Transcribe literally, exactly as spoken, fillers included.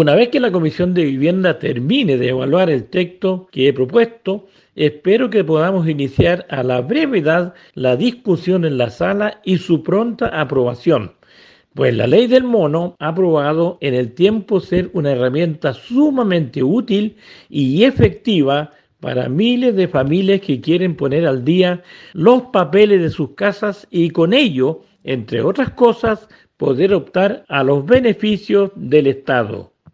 Una vez que la Comisión de Vivienda termine de evaluar el texto que he propuesto, espero que podamos iniciar a la brevedad la discusión en la sala y su pronta aprobación, pues la ley del mono ha probado en el tiempo ser una herramienta sumamente útil y efectiva para miles de familias que quieren poner al día los papeles de sus casas y con ello, entre otras cosas, poder optar a los beneficios del Estado.